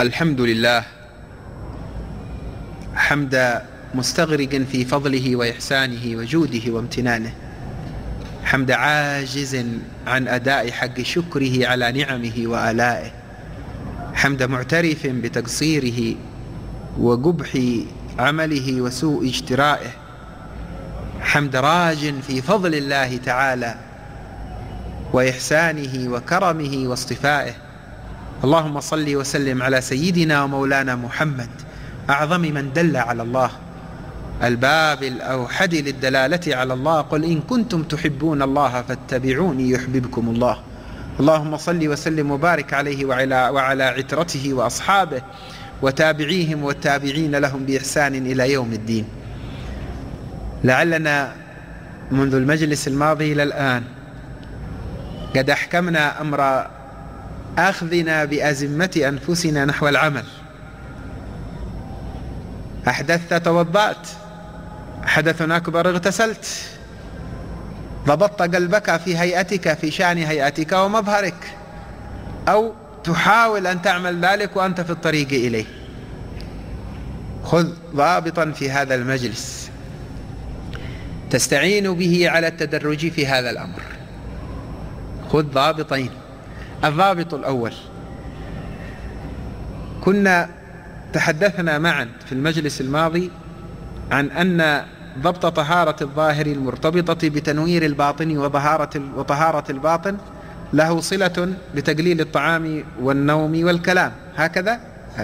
الحمد لله حمد مستغرق في فضله وإحسانه وجوده وامتنانه، حمد عاجز عن أداء حق شكره على نعمه وآلائه، حمد معترف بتقصيره وقبح عمله وسوء اجترائه، حمد راج في فضل الله تعالى وإحسانه وكرمه واصطفائه. اللهم صل وسلم على سيدنا ومولانا محمد، أعظم من دل على الله، الباب الأوحد للدلالة على الله. قل إن كنتم تحبون الله فاتبعوني يحببكم الله. اللهم صل وسلم وبارك عليه وعلى عترته وأصحابه وتابعيهم والتابعين لهم بإحسان إلى يوم الدين. لعلنا منذ المجلس الماضي إلى الآن قد أحكمنا أمر أخذنا بأزمة أنفسنا نحو العمل. أحدثت توضأت، حدث أكبر اغتسلت، ضبطت قلبك في هيئتك، في شأن هيئتك ومظهرك، أو تحاول أن تعمل ذلك وأنت في الطريق إليه. خذ ضابطا في هذا المجلس تستعين به على التدرج في هذا الأمر. خذ ضابطين. الضابط الأول، كنا تحدثنا معا في المجلس الماضي عن أن ضبط طهارة الظاهر المرتبطة بتنوير الباطن وطهارة الباطن له صلة بتقليل الطعام والنوم والكلام. هكذا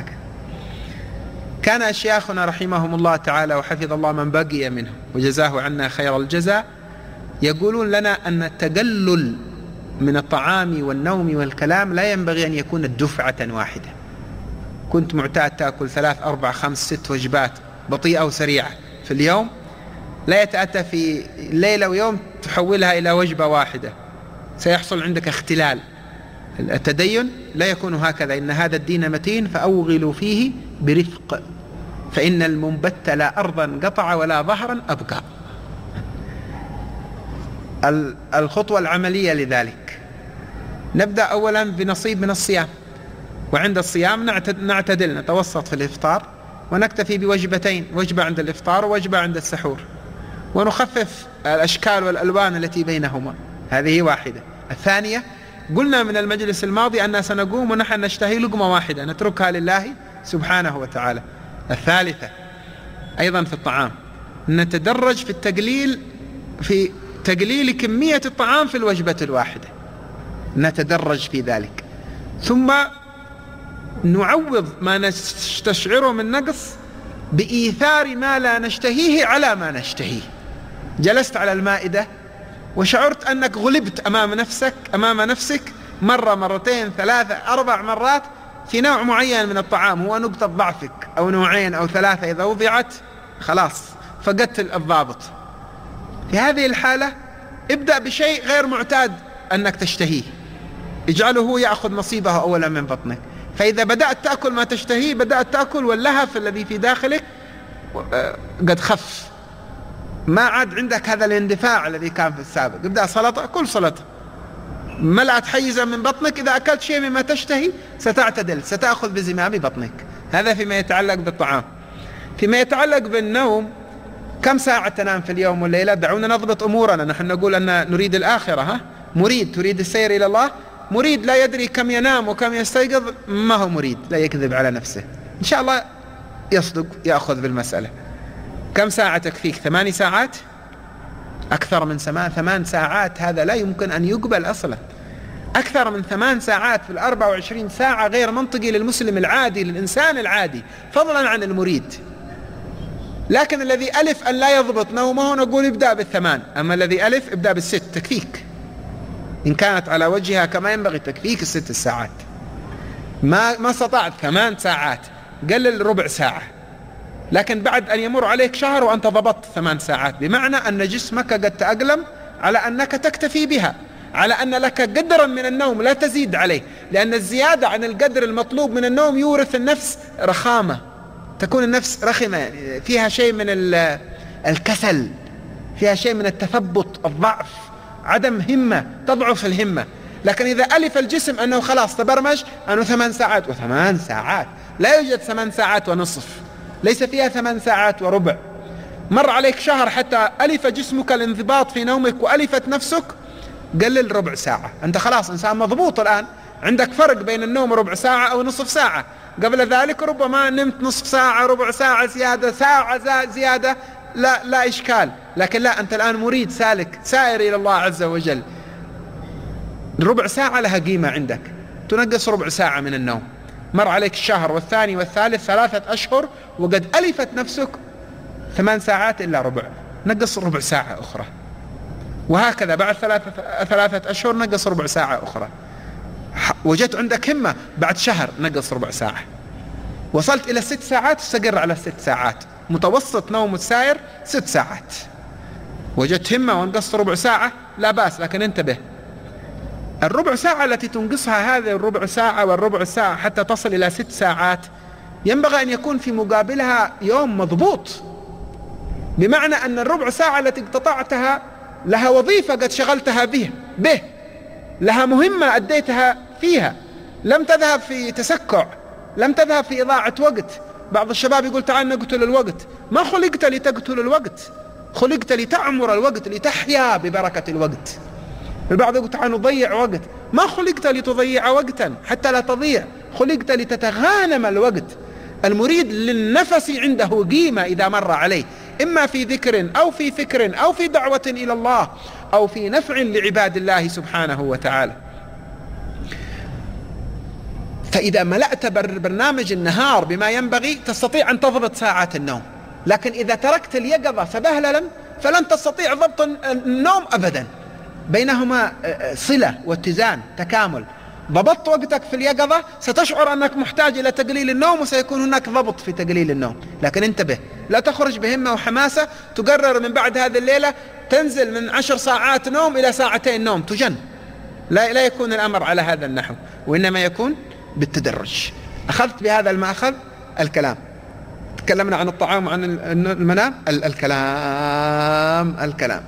كان أشياخنا رحمهم الله تعالى وحفظ الله من بقي منهم وجزاه عنا خير الجزاء يقولون لنا أن التقلل من الطعام والنوم والكلام لا ينبغي أن يكون دفعة واحدة. كنت معتاد تأكل 3 4 5 6 وجبات بطيئة وسريعة في اليوم، لا يتأتى في ليلة ويوم تحولها إلى وجبة واحدة، سيحصل عندك اختلال. التدين لا يكون هكذا، إن هذا الدين متين فأوغلوا فيه برفق، فإن المنبت لا أرضا قطع ولا ظهرا أبقى. الخطوة العملية لذلك، نبدأ أولا بنصيب من الصيام، وعند الصيام نعتدل، نتوسط في الإفطار ونكتفي بوجبتين، وجبة عند الإفطار ووجبة عند السحور، ونخفف الأشكال والألوان التي بينهما. هذه واحدة. الثانية، قلنا من المجلس الماضي أننا سنقوم ونحن نشتهي لقمة واحدة نتركها لله سبحانه وتعالى. الثالثة أيضا في الطعام، نتدرج في تقليل كمية الطعام في الوجبة الواحدة، نتدرج في ذلك، ثم نعوض ما نستشعره من نقص بإيثار ما لا نشتهيه على ما نشتهيه. جلست على المائدة وشعرت أنك غلبت أمام نفسك مرة 2 3 4 مرات في نوع معين من الطعام، هو نقطة ضعفك، أو 2 أو 3 إذا وضعت خلاص فقدت الضابط. في هذه الحالة ابدأ بشيء غير معتاد أنك تشتهيه، اجعله هو يأخذ نصيبه أولا من بطنك. فإذا بدأت تأكل ما تشتهيه، بدأت تأكل واللهف الذي في داخلك قد خف، ما عاد عندك هذا الاندفاع الذي كان في السابق. ابدأ سلطة، كل سلطة، ملأت حيزا من بطنك. إذا أكلت شيء مما تشتهي ستعتدل، ستأخذ بزمام بطنك. هذا فيما يتعلق بالطعام. فيما يتعلق بالنوم، كم ساعة تنام في اليوم والليلة؟ دعونا نضبط أمورنا. نحن نقول أن نريد الآخرة، مريد تريد السير إلى الله، مريد لا يدري كم ينام وكم يستيقظ، ما هو مريد، لا يكذب على نفسه، إن شاء الله يصدق يأخذ بالمسألة. كم ساعة تكفيك؟ 8 ساعات؟ أكثر من 8 ساعات هذا لا يمكن أن يقبل أصلا. أكثر من 8 ساعات في 24 ساعة غير منطقي للمسلم العادي، للإنسان العادي، فضلا عن المريد. لكن الذي ألف أن لا يضبط نومه نقول ابدأ بال8، أما الذي ألف ابدأ بال6 تكفيك، إن كانت على وجهها كما ينبغي تكفيك 6 ساعات. ما استطعت 8 ساعات، قلل ربع ساعة. لكن بعد أن يمر عليك شهر وأنت ضبطت 8 ساعات، بمعنى أن جسمك قد تأقلم على أنك تكتفي بها، على أن لك قدرا من النوم لا تزيد عليه، لأن الزيادة عن القدر المطلوب من النوم يورث النفس رخامة، تكون النفس رخمة، فيها شيء من الكسل، فيها شيء من التثبط، الضعف، عدم همة، تضعف الهمة. لكن إذا ألف الجسم أنه خلاص تبرمج أنه 8 ساعات و8 ساعات لا يوجد 8 ساعات ونصف، ليس فيها 8 ساعات وربع. مر عليك شهر حتى ألف جسمك الانضباط في نومك وألفت نفسك، قلل ربع ساعة. أنت خلاص إنسان مضبوط الآن، عندك فرق بين النوم ربع ساعة أو نصف ساعة. قبل ذلك ربما نمت نصف ساعة، ربع ساعة زيادة، ساعة زيادة، لا إشكال. لكن لا، أنت الآن مريد سالك سائر إلى الله عز وجل. ربع ساعة لها قيمة عندك، تنقص ربع ساعة من النوم. مر عليك الشهر والثاني والثالث 3 أشهر وقد ألفت نفسك 8 ساعات إلا ربع، نقص ربع ساعة أخرى. وهكذا بعد 3 أشهر نقص ربع ساعة أخرى. وجدت عندك همة، بعد شهر نقص ربع ساعة. وصلت إلى 6 ساعات، استقر على 6 ساعات. متوسط نوم السائر 6 ساعات. وجدت همة ونقصت ربع ساعة، لا بأس، لكن انتبه، الربع ساعة التي تنقصها هذه الربع ساعة والربع ساعة حتى تصل إلى 6 ساعات، ينبغي أن يكون في مقابلها يوم مضبوط. بمعنى أن الربع ساعة التي اقتطعتها لها وظيفة قد شغلتها به، لها مهمة أديتها فيها، لم تذهب في تسكع، لم تذهب في إضاعة وقت. بعض الشباب يقول تعال نقتل الوقت. ما خلقت لتقتل الوقت، خلقت لتعمر الوقت، لتحيا ببركة الوقت. البعض يقول تعال نضيع وقت. ما خلقت لتضيع وقتا حتى لا تضيع، خلقت لتتغانم الوقت. المريد للنفس عنده قيمة إذا مر عليه، إما في ذكر أو في فكر أو في دعوة إلى الله أو في نفع لعباد الله سبحانه وتعالى. فإذا ملأت برنامج النهار بما ينبغي تستطيع أن تضبط ساعات النوم. لكن إذا تركت اليقظة سبهللا فلن تستطيع ضبط النوم أبدا. بينهما صلة واتزان، تكامل. ضبطت وقتك في اليقظة ستشعر أنك محتاج إلى تقليل النوم، وسيكون هناك ضبط في تقليل النوم. لكن انتبه، لا تخرج بهمة وحماسة تقرر من بعد هذه الليلة تنزل من 10 ساعات نوم إلى 2 ساعات نوم، تجن. لا يكون الأمر على هذا النحو، وإنما يكون بالتدرج. أخذت بهذا المأخذ الكلام. تكلمنا عن الطعام وعن المنام. الكلام.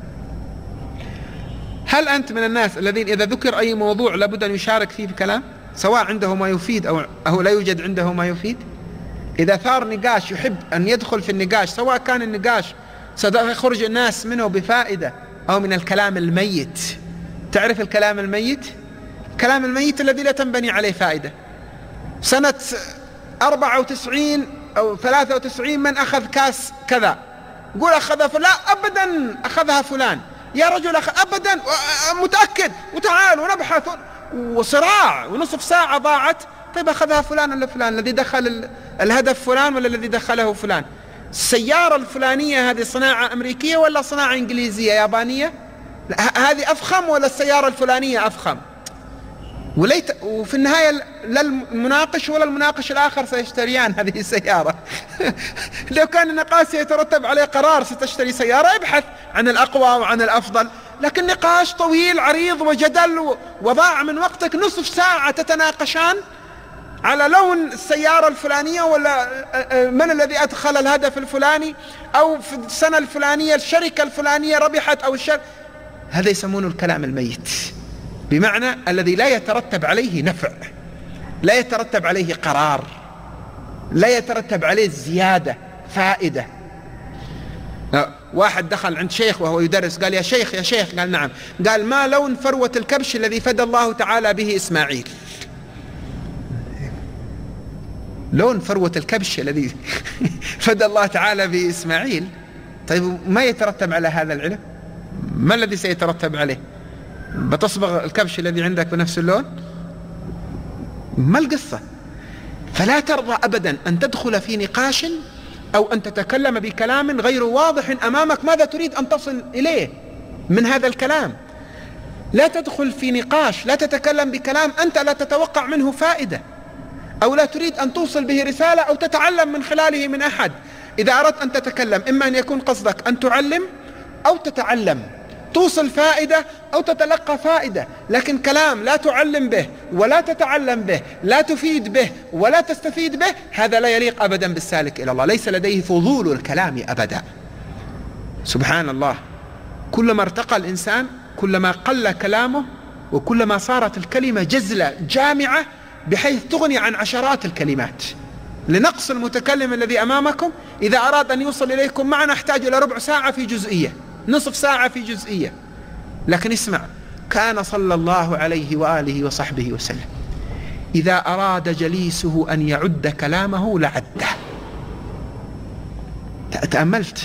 هل أنت من الناس الذين إذا ذكر أي موضوع لابد أن يشارك فيه بكلام، سواء عنده ما يفيد أو لا يوجد عنده ما يفيد؟ إذا ثار نقاش يحب أن يدخل في النقاش، سواء كان النقاش سيخرج الناس منه بفائدة أو من الكلام الميت. تعرف الكلام الميت؟ الكلام الميت الذي لا تنبني عليه فائدة. سنة 94 أو 93 من أخذ كاس كذا، قول أخذها فلان، أبدا أخذها فلان. يا رجل أبدا متأكد، وتعال ونبحث، وصراع، ونصف ساعة ضاعت. طيب أخذها فلان ولا فلان؟ الذي دخل الهدف فلان ولا الذي دخله فلان؟ السيارة الفلانية هذه صناعة أمريكية ولا صناعة إنجليزية يابانية؟ هذه أفخم ولا السيارة الفلانية أفخم؟ وفي النهاية لا المناقش ولا المناقش الآخر سيشتريان هذه السيارة. لو كان النقاش سيترتب عليه قرار ستشتري سيارة، ابحث عن الأقوى وعن الأفضل. لكن نقاش طويل عريض وجدل، وضاع من وقتك نصف ساعة تتناقشان على لون السيارة الفلانية، ولا من الذي أدخل الهدف الفلاني، أو في السنة الفلانية الشركة الفلانية ربحت أو هذا يسمونه الكلام الميت، بمعنى الذي لا يترتب عليه نفع، لا يترتب عليه قرار، لا يترتب عليه زيادة فائدة. واحد دخل عند شيخ وهو يدرس، قال يا شيخ قال نعم. قال ما لون فروة الكبش الذي فدى الله تعالى به إسماعيل؟ لون فروة الكبش الذي فدى الله تعالى به إسماعيل. طيب ما يترتب على هذا العلم؟ ما الذي سيترتب عليه؟ بتصبغ الكبش الذي عندك بنفس اللون؟ ما القصة؟ فلا ترضى أبدا أن تدخل في نقاش أو أن تتكلم بكلام غير واضح أمامك ماذا تريد أن تصل إليه من هذا الكلام. لا تدخل في نقاش، لا تتكلم بكلام أنت لا تتوقع منه فائدة، أو لا تريد أن توصل به رسالة أو تتعلم من خلاله من أحد. إذا أردت أن تتكلم إما أن يكون قصدك أن تعلم أو تتعلم، توصل فائدة أو تتلقى فائدة. لكن كلام لا تعلم به ولا تتعلم به، لا تفيد به ولا تستفيد به، هذا لا يليق أبدا بالسالك إلى الله. ليس لديه فضول الكلام أبدا. سبحان الله، كلما ارتقى الإنسان كلما قل كلامه، وكلما صارت الكلمة جزلة جامعة بحيث تغني عن عشرات الكلمات. لنقص المتكلم الذي أمامكم إذا أراد أن يوصل إليكم معنا احتاج إلى ربع ساعة في جزئية، نصف ساعة في جزئية. لكن اسمع، كان صلى الله عليه وآله وصحبه وسلم إذا أراد جليسه أن يعد كلامه لعده. تأملت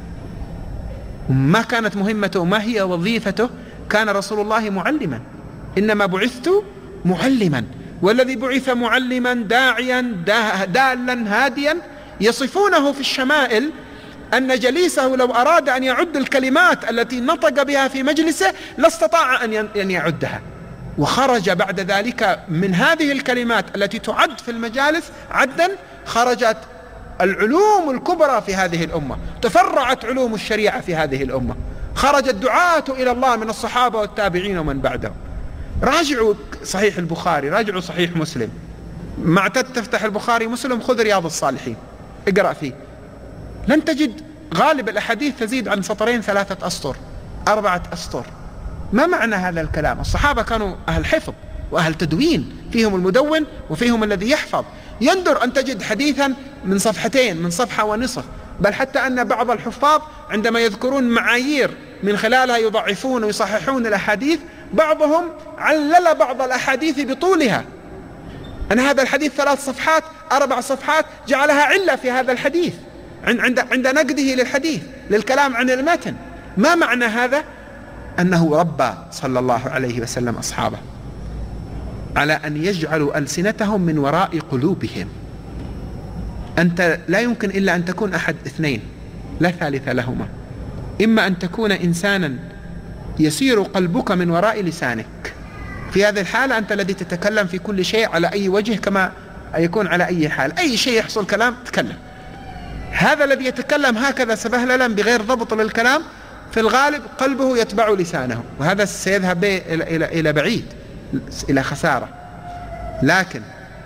ما كانت مهمته، ما هي وظيفته؟ كان رسول الله معلما، إنما بعثت معلما، والذي بعث معلما داعيا دالا هاديا. يصفونه في الشمائل أن جليسه لو أراد أن يعد الكلمات التي نطق بها في مجلسه لاستطاع أن يعدها، وخرج بعد ذلك من هذه الكلمات التي تعد في المجالس عدا خرجت العلوم الكبرى في هذه الأمة، تفرعت علوم الشريعة في هذه الأمة، خرج الدعاة إلى الله من الصحابة والتابعين ومن بعدهم. راجعوا صحيح البخاري، راجعوا صحيح مسلم، ما اعتدت تفتح البخاري مسلم خذ رياض الصالحين اقرأ فيه، لن تجد غالب الأحاديث تزيد عن سطرين 3 أسطر 4 أسطر. ما معنى هذا الكلام؟ الصحابة كانوا أهل حفظ وأهل تدوين، فيهم المدون وفيهم الذي يحفظ. يندر أن تجد حديثا من صفحتين، من صفحة ونصف، بل حتى أن بعض الحفاظ عندما يذكرون معايير من خلالها يضعفون ويصححون الأحاديث، بعضهم علل بعض الأحاديث بطولها، أن هذا الحديث 3 صفحات 4 صفحات جعلها علة في هذا الحديث عند نقده للحديث للكلام عن المتن. ما معنى هذا؟ أنه ربى صلى الله عليه وسلم أصحابه على أن يجعلوا ألسنتهم من وراء قلوبهم. أنت لا يمكن إلا أن تكون أحد اثنين لا ثالث لهما، إما أن تكون إنسانا يسير قلبك من وراء لسانك، في هذه الحالة أنت الذي تتكلم في كل شيء على أي وجه كما يكون على أي حال، أي شيء يحصل كلام تكلم. هذا الذي يتكلم هكذا سبهللا بغير ضبط للكلام في الغالب قلبه يتبع لسانه، وهذا سيذهب إلى بعيد، إلى خسارة. لكن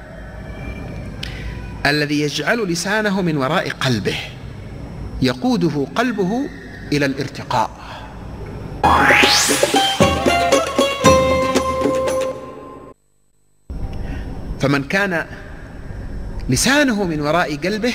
الذي يجعل لسانه من وراء قلبه يقوده قلبه إلى الارتقاء. فمن كان لسانه من وراء قلبه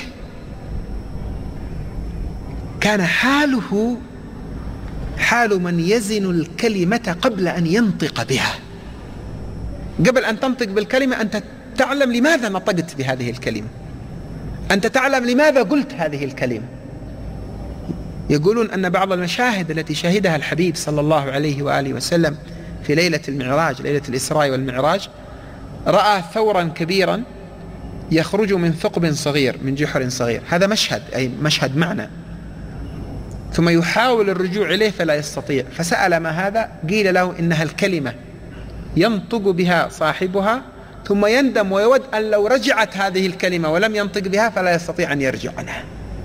كان حاله حال من يزن الكلمة قبل أن ينطق بها. قبل أن تنطق بالكلمة أنت تعلم لماذا نطقت بهذه الكلمة، أنت تعلم لماذا قلت هذه الكلمة. يقولون أن بعض المشاهد التي شهدها الحبيب صلى الله عليه وآله وسلم في ليلة المعراج، ليلة الإسراء والمعراج، رأى ثورا كبيرا يخرج من ثقب صغير، من جحر صغير. هذا مشهد، أي مشهد معنى. ثم يحاول الرجوع إليه فلا يستطيع، فسأل ما هذا؟ قيل له إنها الكلمة ينطق بها صاحبها ثم يندم ويود أن لو رجعت هذه الكلمة ولم ينطق بها فلا يستطيع أن يرجع عنها.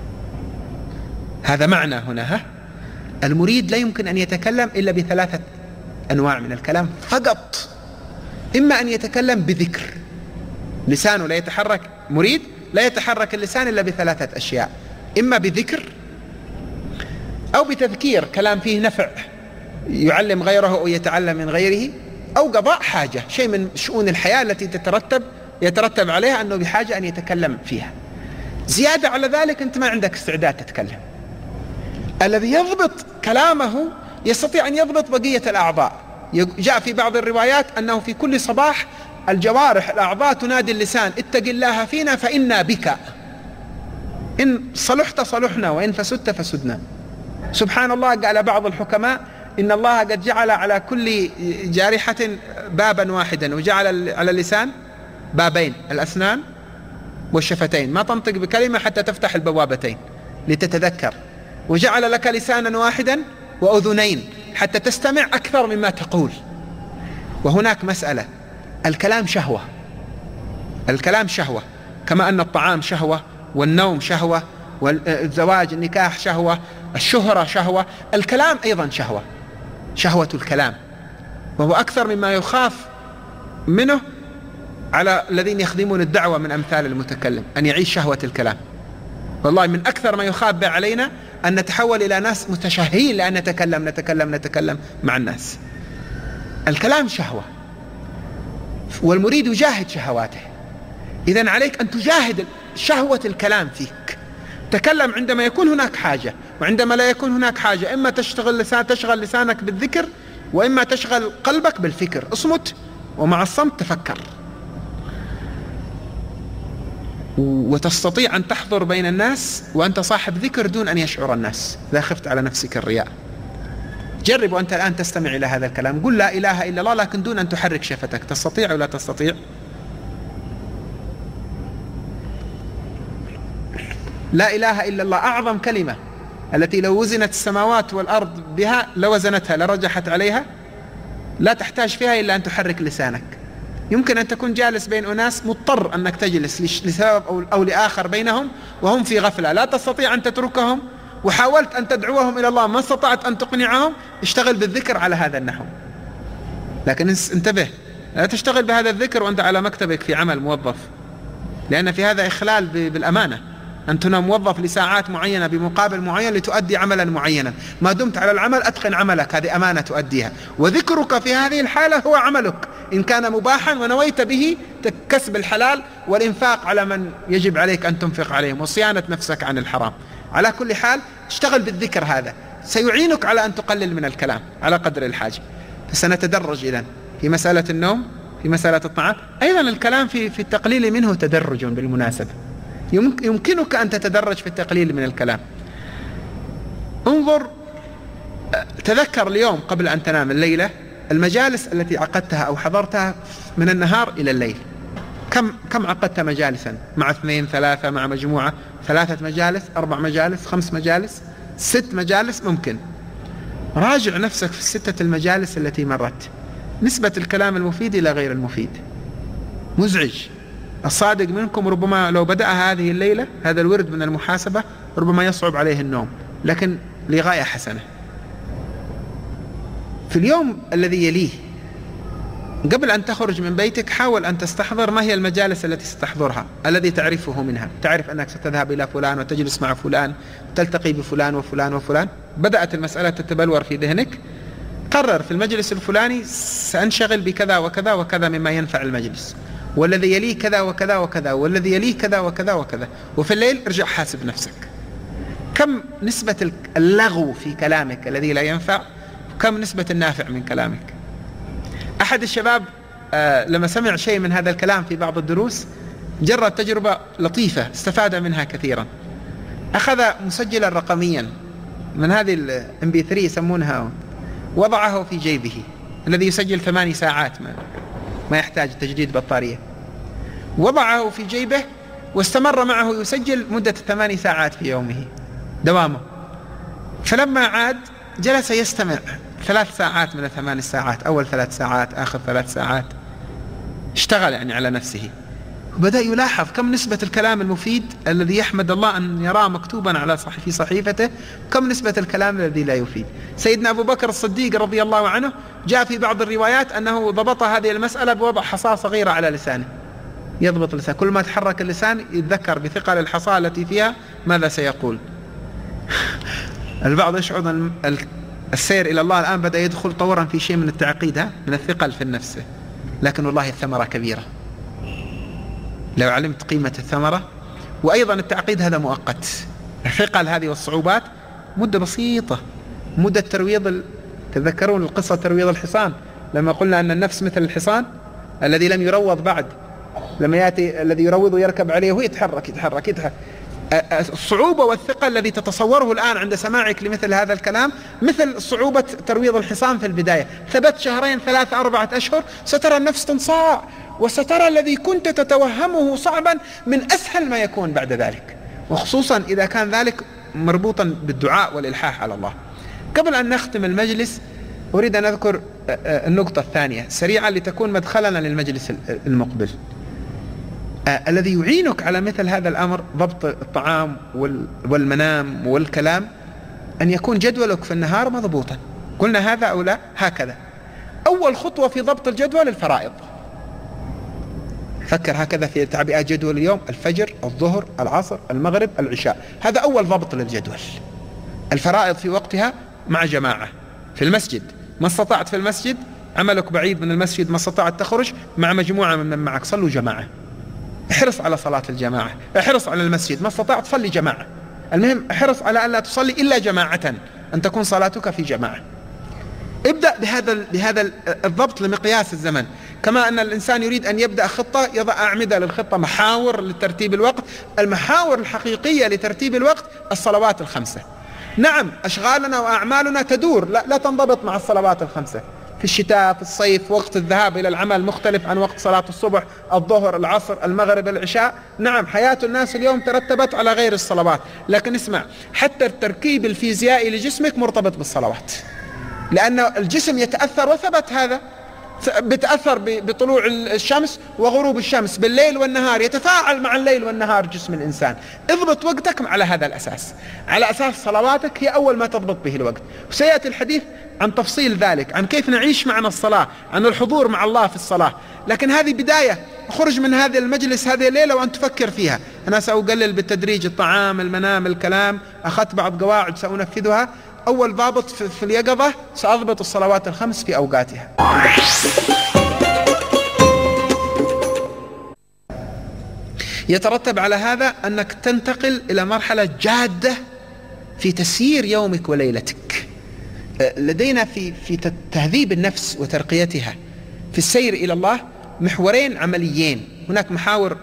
هذا معنى هنا. المريد لا يمكن أن يتكلم إلا ب3 أنواع من الكلام فقط. إما أن يتكلم بذكر، لسانه لا يتحرك، مريد لا يتحرك اللسان إلا ب3 أشياء، إما بذكر أو بتذكير، كلام فيه نفع يعلم غيره أو يتعلم من غيره، أو قضاء حاجة، شيء من شؤون الحياة التي يترتب عليها أنه بحاجة أن يتكلم فيها. زيادة على ذلك أنت ما عندك استعداد تتكلم. الذي يضبط كلامه يستطيع أن يضبط بقية الأعضاء. جاء في بعض الروايات أنه في كل صباح الجوارح الأعضاء تنادي اللسان اتق الله فينا فإنا بك، إن صلحت صلحنا وإن فسدت فسدنا. سبحان الله، قال بعض الحكماء إن الله قد جعل على كل جارحة بابا واحدا، وجعل على اللسان بابين، الأسنان والشفتين، ما تنطق بكلمة حتى تفتح البوابتين لتتذكر، وجعل لك لسانا واحدا وأذنين حتى تستمع أكثر مما تقول. وهناك مسألة، الكلام شهوة، الكلام شهوة، كما أن الطعام شهوة والنوم شهوة والزواج النكاح شهوة، الشهرة شهوة، الكلام أيضا شهوة، شهوة الكلام، وهو أكثر مما يخاف منه على الذين يخدمون الدعوة من أمثال المتكلم أن يعيش شهوة الكلام. والله من أكثر ما يخاف به علينا أن نتحول إلى ناس متشهين لأن نتكلم مع الناس. الكلام شهوة، والمريد يجاهد شهواته. إذن عليك أن تجاهد شهوة الكلام فيك. تكلم عندما يكون هناك حاجة، وعندما لا يكون هناك حاجة إما تشغل لسانك بالذكر، وإما تشغل قلبك بالفكر. اصمت، ومع الصمت تفكر، وتستطيع أن تحضر بين الناس وأنت صاحب ذكر دون أن يشعر الناس، إذا خفت على نفسك الرياء. جرب وأنت الآن تستمع إلى هذا الكلام، قل لا إله إلا الله لكن دون أن تحرك شفتك. تستطيع ولا تستطيع؟ لا إله إلا الله أعظم كلمة، التي لو وزنت السماوات والأرض بها لوزنتها لرجحت عليها. لا تحتاج فيها إلا أن تحرك لسانك. يمكن أن تكون جالس بين أناس مضطر أنك تجلس لسبب أو لآخر بينهم وهم في غفلة، لا تستطيع أن تتركهم، وحاولت أن تدعوهم إلى الله ما استطعت أن تقنعهم. اشتغل بالذكر على هذا النحو، لكن انتبه، لا تشتغل بهذا الذكر وأنت على مكتبك في عمل موظف، لأن في هذا إخلال بالأمانة. أنت موظف لساعات معينة بمقابل معين لتؤدي عملا معينا. ما دمت على العمل أتقن عملك، هذه أمانة تؤديها، وذكرك في هذه الحالة هو عملك إن كان مباحا ونويت به كسب الحلال والإنفاق على من يجب عليك أن تنفق عليهم، وصيانة نفسك عن الحرام. على كل حال اشتغل بالذكر، هذا سيعينك على أن تقلل من الكلام على قدر الحاجة. فسنتدرج إذن في مسألة النوم، في مسألة الطعام. أيضا الكلام في التقليل منه تدرج بالمناسبة، يمكنك أن تتدرج في التقليل من الكلام. انظر، تذكر اليوم قبل أن تنام الليلة المجالس التي عقدتها أو حضرتها من النهار إلى الليل. كم عقدت مجالسا؟ مع 2 3، مع مجموعة 3 مجالس، 4 مجالس، 5 مجالس، 6 مجالس ممكن. راجع نفسك في ال6 المجالس التي مرت، نسبة الكلام المفيد إلى غير المفيد مزعج. الصادق منكم ربما لو بدأ هذه الليلة هذا الورد من المحاسبة ربما يصعب عليه النوم، لكن لغاية حسنة. في اليوم الذي يليه قبل أن تخرج من بيتك حاول أن تستحضر ما هي المجالس التي ستحضرها، الذي تعرفه منها. تعرف أنك ستذهب إلى فلان وتجلس مع فلان، تلتقي بفلان وفلان وفلان. بدأت المسألة تتبلور في ذهنك، قرر في المجلس الفلاني سأنشغل بكذا وكذا وكذا مما ينفع المجلس، والذي يليه كذا وكذا وكذا، والذي يليه كذا وكذا وكذا. وفي الليل ارجع حاسب نفسك، كم نسبة اللغو في كلامك الذي لا ينفع، وكم نسبة النافع من كلامك. أحد الشباب لما سمع شيء من هذا الكلام في بعض الدروس جرب تجربة لطيفة استفاد منها كثيرا. أخذ مسجلا رقميا من هذه MP3 يسمونها، وضعه في جيبه الذي يسجل 8 ساعات ما يحتاج تجديد بطارية. وضعه في جيبه واستمر معه يسجل مدة 8 ساعات في يومه دوامه. فلما عاد جلس يستمع 3 ساعات من 8 ساعات، أول 3 ساعات، آخر 3 ساعات. اشتغل يعني على نفسه، وبدأ يلاحظ كم نسبة الكلام المفيد الذي يحمد الله أن يراه مكتوبا في صحيفته، كم نسبة الكلام الذي لا يفيد. سيدنا أبو بكر الصديق رضي الله عنه جاء في بعض الروايات أنه ضبط هذه المسألة بوضع حصاة صغيرة على لسانه، يضبط اللسان، كل ما تحرك اللسان يتذكر بثقل الحصاة التي فيها ماذا سيقول. البعض يشعر أن السير إلى الله الآن بدأ يدخل طورا في شيء من التعقيد، من الثقل في النفس، لكن والله الثمرة كبيرة لو علمت قيمة الثمرة. وأيضا التعقيد هذا مؤقت، الثقل هذه والصعوبات مدة بسيطة، مدة ترويض. تذكرون القصة ترويض الحصان، لما قلنا أن النفس مثل الحصان الذي لم يروض بعد، لما يأتي الذي يروض يركب عليه ويتحرك يتحرك يتحرك. الصعوبة والثقل الذي تتصوره الآن عند سماعك لمثل هذا الكلام مثل صعوبة ترويض الحصان في البداية. ثبت 2 3 4 أشهر سترى النفس تنصاع، وسترى الذي كنت تتوهمه صعبا من أسهل ما يكون بعد ذلك، وخصوصا إذا كان ذلك مربوطا بالدعاء والإلحاح على الله. قبل أن نختم المجلس أريد أن أذكر النقطة الثانية سريعا لتكون مدخلنا للمجلس المقبل. الذي يعينك على مثل هذا الأمر ضبط الطعام والمنام والكلام أن يكون جدولك في النهار مضبوطا. قلنا هذا أو لا هكذا. أول خطوة في ضبط الجدول الفرائض. فكر هكذا في تعبئة جدول اليوم: الفجر، الظهر، العصر، المغرب، العشاء. هذا أول ضبط للجدول. الفرائض في وقتها مع جماعة في المسجد، ما استطعت في المسجد عملك بعيد من المسجد ما استطعت تخرج مع مجموعة من معك، صلوا جماعة. احرص على صلاة الجماعة، احرص على المسجد، ما استطعت صلي جماعة، المهم احرص على أن لا تصلي إلا جماعة، أن تكون صلاتك في جماعة. ابدأ بهذا الضبط لمقياس الزمن. كما أن الإنسان يريد أن يبدأ خطة يضع أعمدة للخطة، محاور لترتيب الوقت. المحاور الحقيقية لترتيب الوقت الصلوات الخمسة. نعم أشغالنا وأعمالنا تدور، لا تنضبط مع الصلوات الخمسة. في الشتاء، في الصيف، وقت الذهاب إلى العمل مختلف عن وقت صلاة الصبح، الظهر، العصر، المغرب، العشاء. نعم حياة الناس اليوم ترتبت على غير الصلوات، لكن اسمع، حتى التركيب الفيزيائي لجسمك مرتبط بالصلوات، لأن الجسم يتأثر، وثبت هذا، بيتأثر بطلوع الشمس وغروب الشمس، بالليل والنهار، يتفاعل مع الليل والنهار جسم الإنسان. اضبط وقتك على هذا الأساس، على أساس صلواتك هي أول ما تضبط به الوقت. وسيأتي الحديث عن تفصيل ذلك، عن كيف نعيش معنا الصلاة، عن الحضور مع الله في الصلاة. لكن هذه بداية، خرج من هذا المجلس هذه الليلة وأن تفكر فيها. أنا سأقلل بالتدريج الطعام، المنام، الكلام، أخذت بعض قواعد سأنفذها. أول ضابط في اليقظة، سأضبط الصلوات الخمس في أوقاتها. يترتب على هذا أنك تنتقل إلى مرحلة جادة في تسيير يومك وليلتك. لدينا في تهذيب النفس وترقيتها في السير إلى الله محورين عمليين. هناك محاور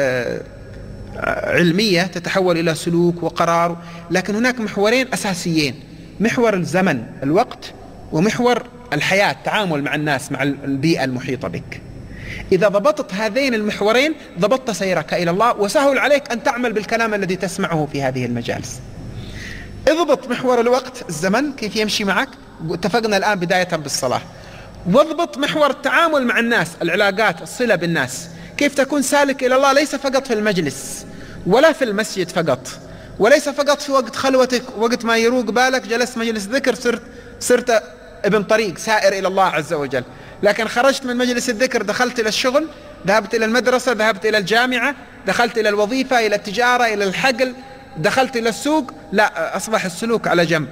علمية تتحول إلى سلوك وقرار، لكن هناك محورين أساسيين: محور الزمن الوقت، ومحور الحياة التعامل مع الناس، مع البيئة المحيطة بك. إذا ضبطت هذين المحورين ضبطت سيرك إلى الله، وسهل عليك أن تعمل بالكلام الذي تسمعه في هذه المجالس. اضبط محور الوقت، الزمن كيف يمشي معك، اتفقنا الآن بداية بالصلاة. واضبط محور التعامل مع الناس، العلاقات، الصلة بالناس، كيف تكون سالك إلى الله ليس فقط في المجلس ولا في المسجد فقط، وليس فقط في وقت خلوتك، وقت ما يروق بالك جلست مجلس ذكر صرت ابن طريق سائر إلى الله عز وجل. لكن خرجت من مجلس الذكر، دخلت إلى الشغل، ذهبت إلى المدرسة، ذهبت إلى الجامعة، دخلت إلى الوظيفة، إلى التجارة، إلى الحقل، دخلت إلى السوق، لا، أصبح السلوك على جنب،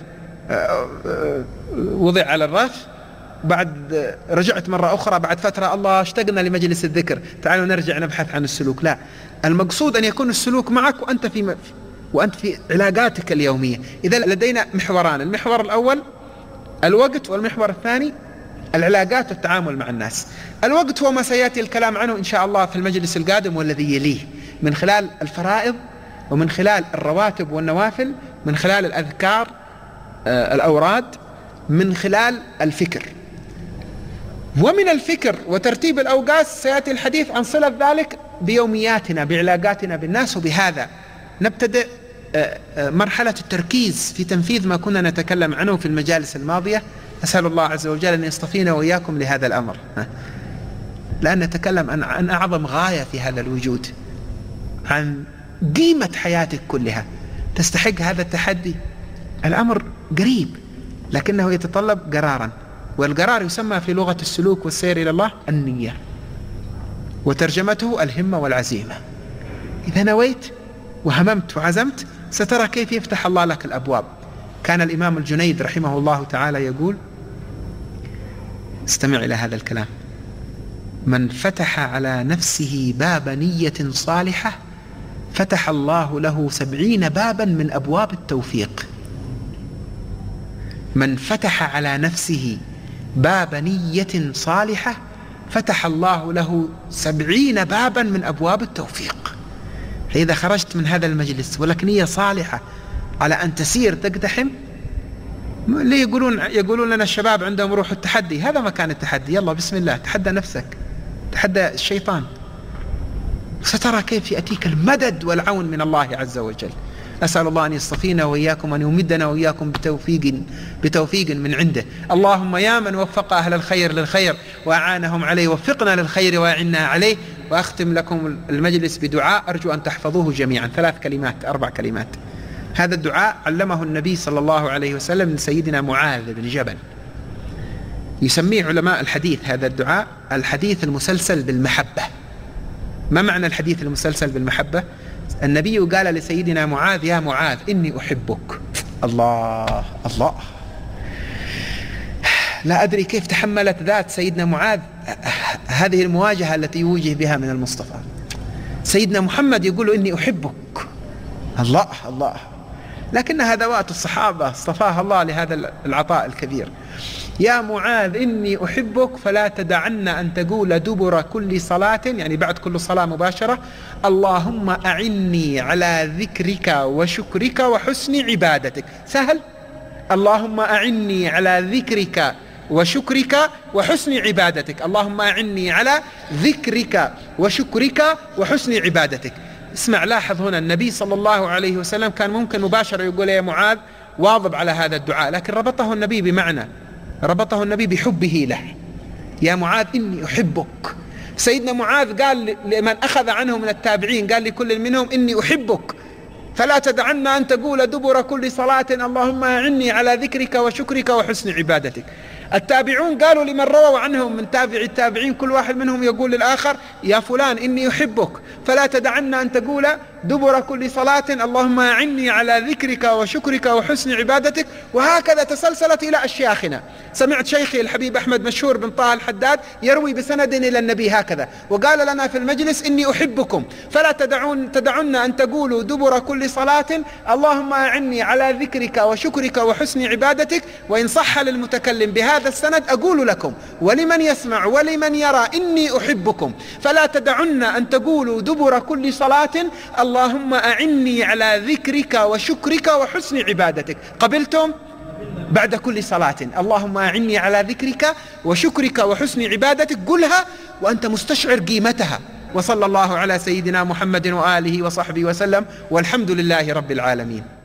وضع على الرف. بعد رجعت مرة أخرى بعد فترة، الله اشتقنا لمجلس الذكر، تعالوا نرجع نبحث عن السلوك. لا، المقصود أن يكون السلوك معك وأنت في علاقاتك اليومية. إذا لدينا محوران: المحور الأول الوقت، والمحور الثاني العلاقات والتعامل مع الناس. الوقت هو ما سيأتي الكلام عنه إن شاء الله في المجلس القادم والذي يليه، من خلال الفرائض، ومن خلال الرواتب والنوافل، من خلال الأذكار، الأوراد، من خلال الفكر. ومن الفكر وترتيب الأوقات سيأتي الحديث عن صلة ذلك بيومياتنا، بعلاقاتنا بالناس. وبهذا نبتدئ مرحلة التركيز في تنفيذ ما كنا نتكلم عنه في المجالس الماضية. أسأل الله عز وجل أن يصطفينا وإياكم لهذا الأمر، لأن نتكلم عن أعظم غاية في هذا الوجود، عن قيمة حياتك كلها تستحق هذا التحدي. الأمر قريب لكنه يتطلب قرارا، والقرار يسمى في لغة السلوك والسير إلى الله النية، وترجمته الهمة والعزيمة. إذا نويت وهممت وعزمت سترى كيف يفتح الله لك الأبواب. كان الإمام الجنيد رحمه الله تعالى يقول، استمع إلى هذا الكلام: من فتح على نفسه باب نية صالحة فتح الله له 70 بابا من أبواب التوفيق. من فتح على نفسه باب نية صالحة فتح الله له 70 بابا من أبواب التوفيق. فإذا خرجت من هذا المجلس ولك نية صالحة على أن تسير تقتحم، اللي يقولون لنا الشباب عندهم روح التحدي، هذا مكان التحدي. يلا بسم الله، تحدى نفسك، تحدى الشيطان، سترى كيف يأتيك المدد والعون من الله عز وجل. أسأل الله أن يصطفينا وإياكم، أن يمدنا وإياكم بتوفيق من عنده. اللهم يا من وفق أهل الخير للخير وأعانهم عليه، وفقنا للخير وأعنا عليه. وأختم لكم المجلس بدعاء أرجو أن تحفظوه جميعا، 3 كلمات 4 كلمات. هذا الدعاء علمه النبي صلى الله عليه وسلم لسيدنا معاذ بن جبل، يسميه علماء الحديث هذا الدعاء الحديث المسلسل بالمحبة. ما معنى الحديث المسلسل بالمحبة؟ النبي قال لسيدنا معاذ: يا معاذ إني أحبك. الله الله، لا أدري كيف تحملت ذات سيدنا معاذ هذه المواجهة التي يواجه بها من المصطفى. سيدنا محمد يقول إني أحبك. الله الله، لكنها ذوات الصحابة اصطفاها الله لهذا العطاء الكبير. يا معاذ إني أحبك فلا تدعن أن تقول دبر كل صلاة، يعني بعد كل صلاة مباشرة، اللهم أعني على ذكرك وشكرك وحسن عبادتك. سهل، اللهم أعني على ذكرك وشكرك وحسن عبادتك، اللهم أعني على ذكرك وشكرك وحسن عبادتك. اسمع، لاحظ هنا النبي صلى الله عليه وسلم كان ممكن مباشرة يقول يا معاذ واظب على هذا الدعاء، لكن ربطه النبي بمعنى، ربطه النبي بحبه له. يا معاذ إني أحبك. سيدنا معاذ قال لمن أخذ عنه من التابعين، قال لكل منهم إني أحبك فلا تدعن أن تقول دبر كل صلاة اللهم أعني على ذكرك وشكرك وحسن عبادتك. التابعون قالوا لمن رووا عنهم من تابع التابعين، كل واحد منهم يقول للآخر يا فلان إني أحبك فلا تدعن أن تقول دبر كل صلاة اللهم أعني على ذكرك وشكرك وحسن عبادتك. وهكذا تسلسلت إلى أشياخنا. سمعت شيخي الحبيب أحمد مشهور بن طه الحداد يروي بسند إلى النبي هكذا، وقال لنا في المجلس إني أحبكم فلا تدعن أن تقولوا دبر كل صلاة اللهم أعني على ذكرك وشكرك وحسن عبادتك. وإن صح للمتكلم بهذا السند أقول لكم ولمن يسمع ولمن يرى إني أحبكم فلا تدعن أن تقولوا دبر كل صلاة اللهم أعني على ذكرك وشكرك وحسن عبادتك. قبلتم؟ بعد كل صلاة اللهم أعني على ذكرك وشكرك وحسن عبادتك، قلها وأنت مستشعر قيمتها. وصلى الله على سيدنا محمد وآله وصحبه وسلم، والحمد لله رب العالمين.